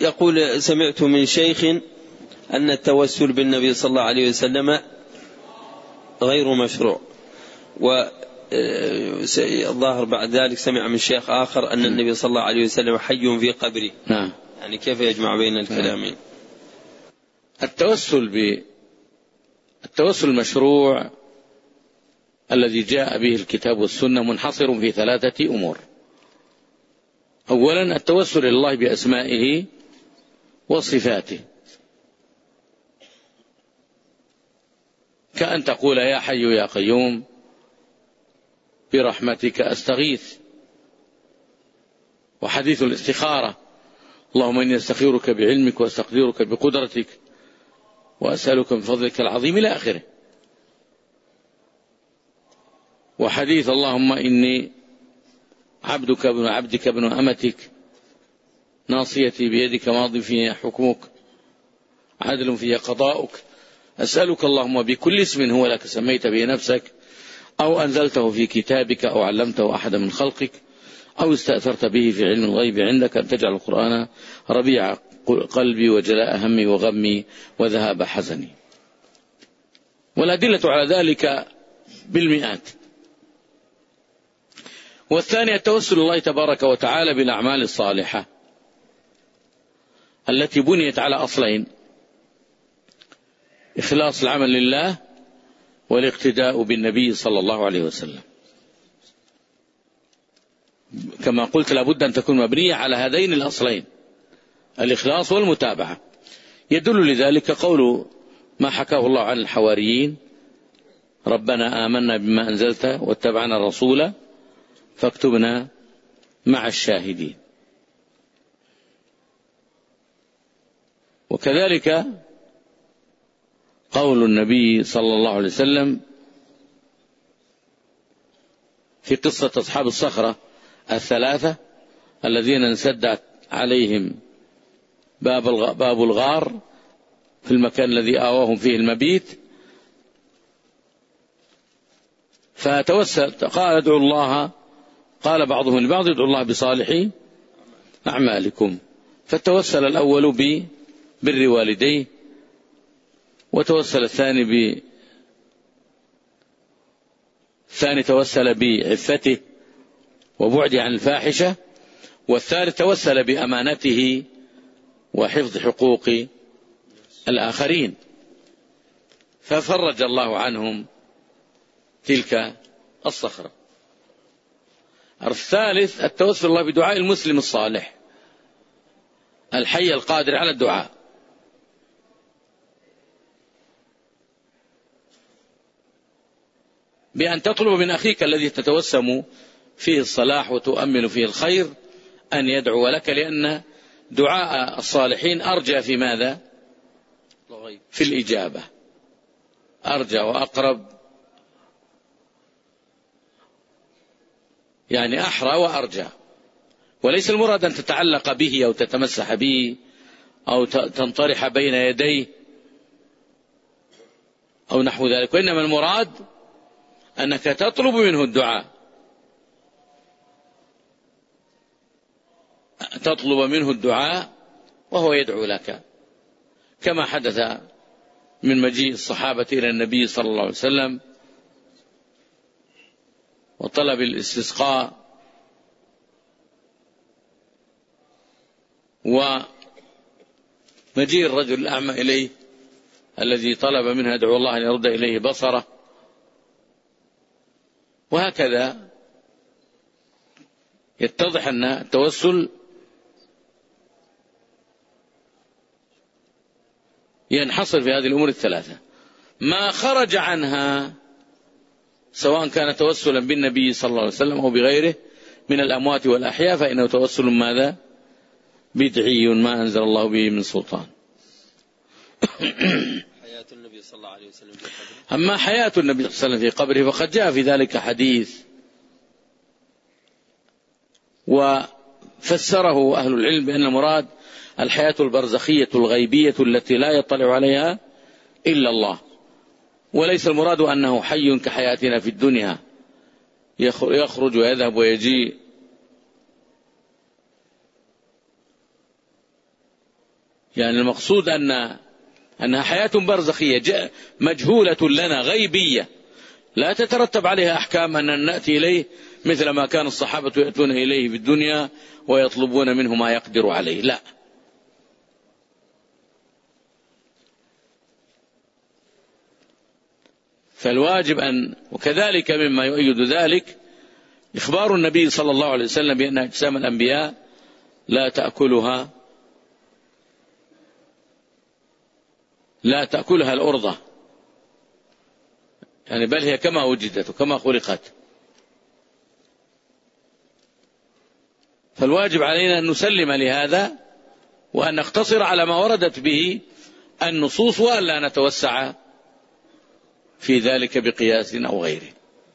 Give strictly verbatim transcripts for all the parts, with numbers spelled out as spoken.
يقول سمعت من شيخ أن التوسل بالنبي صلى الله عليه وسلم غير مشروع، والظاهر بعد ذلك سمع من شيخ آخر أن النبي صلى الله عليه وسلم حي في قبره. نعم. يعني كيف يجمع بين الكلامين؟ التوسل ب التوسل المشروع الذي جاء به الكتاب والسنة منحصر في ثلاثة أمور. أولا التوسل إلى الله بأسمائه وصفاته، كأن تقول يا حي يا قيوم برحمتك أستغيث. وحديث الاستخارة اللهم إني أستخيرك بعلمك وأستقدرك بقدرتك وأسألك من فضلك العظيم إلى آخره. وحديث اللهم إني عبدك ابن عبدك ابن أمتك ناصيتي بيدك ماض في حكمك عدل في قضاؤك أسألك اللهم بكل اسم هو لك سميت به نفسك أو أنزلته في كتابك أو علمته أحد من خلقك أو استأثرت به في علم الغيب عندك أن تجعل القرآن ربيع قلبي وجلاء همي وغمي وذهاب حزني. والأدلة على ذلك بالمئات. والثاني التوسل الله تبارك وتعالى بالأعمال الصالحة التي بنيت على أصلين: إخلاص العمل لله والاقتداء بالنبي صلى الله عليه وسلم. كما قلت لابد أن تكون مبنية على هذين الأصلين، الإخلاص والمتابعة. يدل لذلك قول ما حكاه الله عن الحواريين: ربنا آمنا بما أنزلت واتبعنا الرسول فاكتبنا مع الشاهدين. وكذلك قول النبي صلى الله عليه وسلم في قصة أصحاب الصخرة الثلاثة الذين انسدت عليهم باب باب الغار في المكان الذي آواهم فيه المبيت، فتوسل قال ادعوا الله، قال بعضهم لبعض ادعوا الله بصالح أعمالكم. فتوسل الأول ببر والديه، وتوسل الثاني ب الثاني توسل بعفته وبعده عن الفاحشة، والثالث توسل بأمانته وحفظ حقوق الآخرين، ففرج الله عنهم تلك الصخرة. الثالث التوسل الله بدعاء المسلم الصالح الحي القادر على الدعاء، بأن تطلب من أخيك الذي تتوسم فيه الصلاح وتؤمل فيه الخير أن يدعو لك، لأن دعاء الصالحين أرجى في ماذا؟ في الإجابة، أرجى وأقرب، يعني أحرى وأرجى. وليس المراد أن تتعلق به أو تتمسح به أو تنطرح بين يديه أو نحو ذلك، وإنما المراد أنك تطلب منه الدعاء، تطلب منه الدعاء وهو يدعو لك، كما حدث من مجيء الصحابة إلى النبي صلى الله عليه وسلم وطلب الاستسقاء، ومجيء الرجل الأعمى إليه الذي طلب منه يدعو الله أن يرد إليه بصره، وهكذا يتضح أن التوسل ينحصر في هذه الأمور الثلاثة. ما خرج عنها سواء كان توسلا بالنبي صلى الله عليه وسلم أو بغيره من الأموات والأحياء فإنه توسل ماذا؟ بدعي ما أنزل الله به من سلطان. حياة النبي صلى الله عليه وسلم في قبره. أما حياة النبي صلى الله عليه وسلم في قبره فقد جاء في ذلك حديث وفسره أهل العلم بأن المراد الحياة البرزخية الغيبية التي لا يطلع عليها إلا الله، وليس المراد أنه حي كحياتنا في الدنيا يخرج ويذهب ويجيء يعني المقصود أن أنها حياة برزخية مجهولة لنا غيبية لا تترتب عليها أحكام أن نأتي إليه مثل ما كان الصحابة يأتون إليه في الدنيا ويطلبون منه ما يقدر عليه، لا. فالواجب أن، وكذلك مما يؤيد ذلك إخبار النبي صلى الله عليه وسلم بأن أجسام الأنبياء لا تأكلها لا تأكلها الأرضة، يعني بل هي كما وجدت وكما خلقت. فالواجب علينا أن نسلم لهذا وأن نقتصر على ما وردت به النصوص وألا نتوسع في ذلك بقياس أو غيره.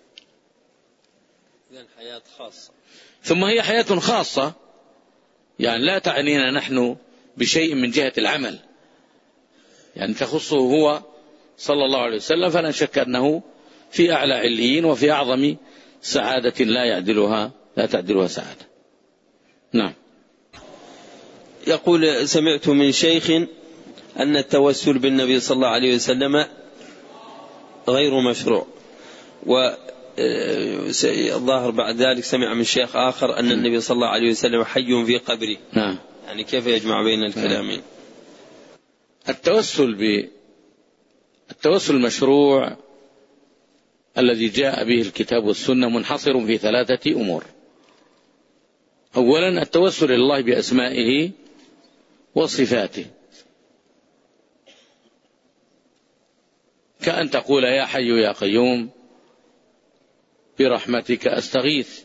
إذن حياة خاصة. ثم هي حياة خاصة، يعني لا تعنينا نحن بشيء من جهة العمل، يعني تخصه هو صلى الله عليه وسلم، فلا شك أنه في أعلى عليين وفي أعظم سعادة لا يعدلها لا تعدلها سعادة. نعم. يقول: سمعت من شيخ أن التوسل بالنبي صلى الله عليه وسلم غير مشروع، والظاهر بعد ذلك سمع من شيخ آخر أن النبي صلى الله عليه وسلم حي في قبره. نعم. يعني كيف يجمع بين الكلامين؟ التوسل ب التوسل المشروع الذي جاء به الكتاب والسنة منحصر في ثلاثة أمور. أولا التوسل إلى الله بأسمائه وصفاته، كأن تقول: يا حي يا قيوم برحمتك أستغيث.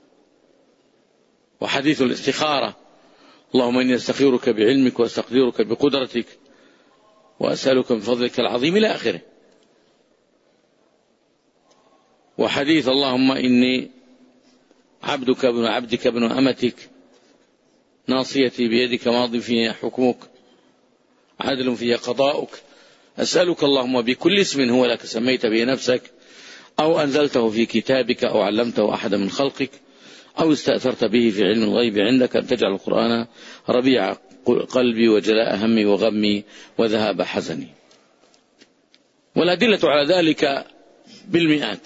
وحديث الاستخارة: اللهم إني أستخيرك بعلمك وأستقدرك بقدرتك وأسألك من فضلك العظيم إلى آخره. وحديث: اللهم إني عبدك ابن عبدك ابن أمتك ناصيتي بيدك ماض في حكمك عدل في قضاؤك أسألك اللهم بكل اسم هو لك سميت به نفسك أو أنزلته في كتابك أو علمته أحد من خلقك أو استأثرت به في علم الغيب عندك أن تجعل القرآن ربيع قلبي وجلاء همي وغمي وذهاب حزني. والأدلة على ذلك بالمئات.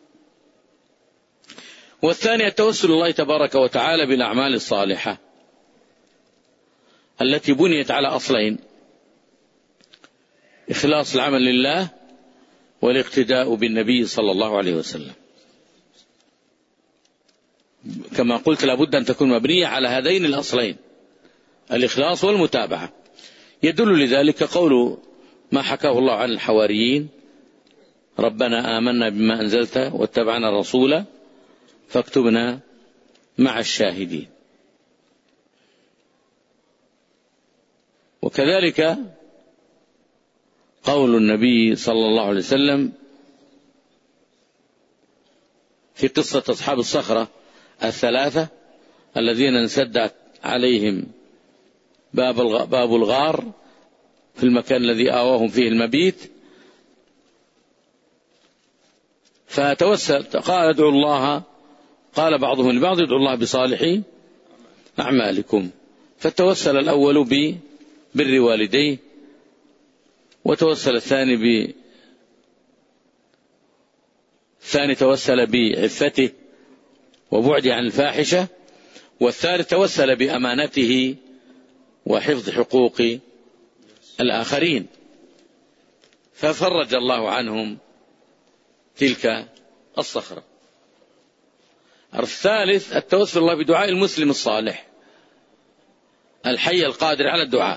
والثاني التوسل الله تبارك وتعالى بالأعمال الصالحة التي بنيت على أصلين: إخلاص العمل لله والاقتداء بالنبي صلى الله عليه وسلم. كما قلت لابد أن تكون مبنية على هذين الأصلين: الإخلاص والمتابعة. يدل لذلك قول ما حكاه الله عن الحواريين: ربنا آمنا بما أنزلت واتبعنا الرسول فاكتبنا مع الشاهدين. وكذلك قول النبي صلى الله عليه وسلم في قصة أصحاب الصخرة الثلاثة الذين انسدت عليهم باب باب الغار في المكان الذي آواهم فيه المبيت، فتوسل قال: ادعوا الله، قال بعضهم لبعض: ادعوا الله بصالح أعمالكم. فتوسل الأول ببر والديه، وتوسل الثاني ب الثاني توسل بعفته وبعده عن الفاحشة، والثالث توسل بأمانته وحفظ حقوق الآخرين، ففرج الله عنهم تلك الصخرة. الثالث التوسل الله بدعاء المسلم الصالح الحي القادر على الدعاء،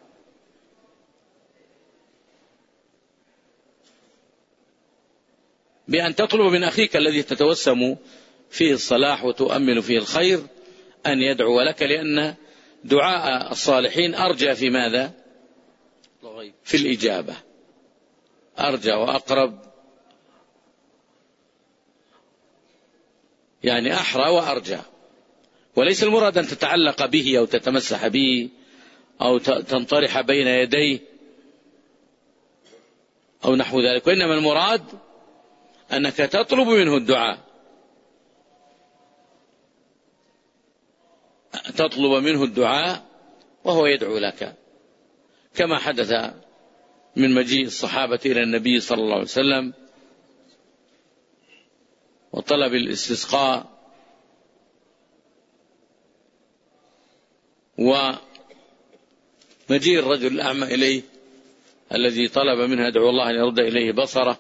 بأن تطلب من أخيك الذي تتوسم فيه الصلاح وتؤمل فيه الخير أن يدعو لك، لأن دعاء الصالحين أرجى في ماذا؟ في الإجابة، أرجى وأقرب، يعني أحرى وأرجى. وليس المراد أن تتعلق به أو تتمسح به أو تنطرح بين يديه أو نحو ذلك، وإنما المراد أنك تطلب منه الدعاء، تطلب منه الدعاء وهو يدعو لك. كما حدث من مجيء الصحابة إلى النبي صلى الله عليه وسلم وطلب الاستسقاء، ومجيء الرجل الأعمى إليه الذي طلب منه يدعو الله أن يرد إليه بصره،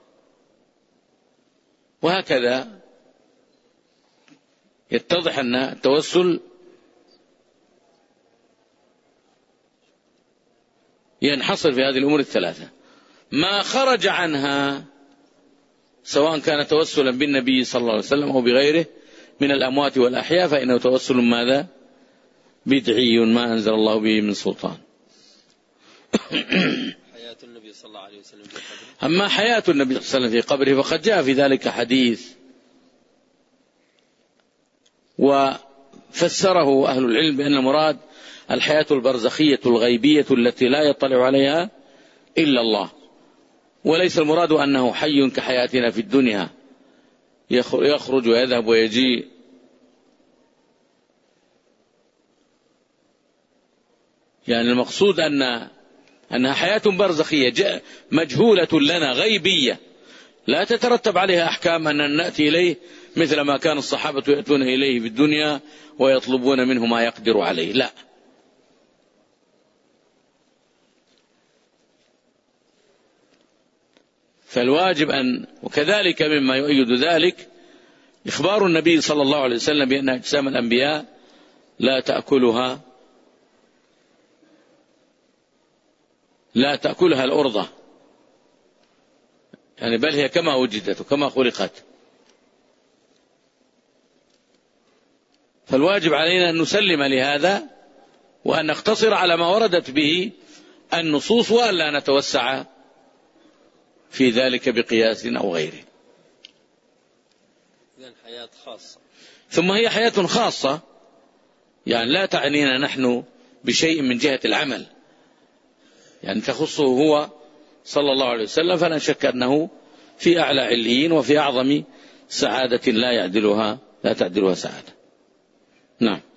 وهكذا يتضح أن التوسل ينحصر في هذه الأمور الثلاثة. ما خرج عنها سواء كان توسلا بالنبي صلى الله عليه وسلم أو بغيره من الأموات والأحياء فإنه توسل ماذا؟ بدعي ما أنزل الله به من سلطان. حياة النبي صلى الله عليه وسلم في قبره. أما حياة النبي صلى الله عليه وسلم في قبره فقد جاء في ذلك حديث وفسره أهل العلم بأن المراد الحياة البرزخية الغيبية التي لا يطلع عليها إلا الله، وليس المراد أنه حي كحياتنا في الدنيا يخرج ويذهب ويجيء، يعني المقصود أن أنها حياة برزخية مجهولة لنا غيبية لا تترتب عليها أحكام أن نأتي إليه مثل ما كان الصحابة يأتون إليه في الدنيا ويطلبون منه ما يقدر عليه، لا. فالواجب أن، وكذلك مما يؤيد ذلك إخبار النبي صلى الله عليه وسلم بأن أجسام الأنبياء لا تأكلها لا تأكلها الأرضة، يعني بل هي كما وجدت وكما خلقت. فالواجب علينا أن نسلم لهذا وأن نقتصر على ما وردت به النصوص وألا نتوسع في ذلك بقياس أو غيره. إذن حياة خاصة، ثم هي حياة خاصة، يعني لا تعنينا نحن بشيء من جهة العمل، يعني تخصه هو صلى الله عليه وسلم، فلا شك أنه في أعلى عليين وفي أعظم سعادة لا يعدلها لا تعدلها سعادة. نعم.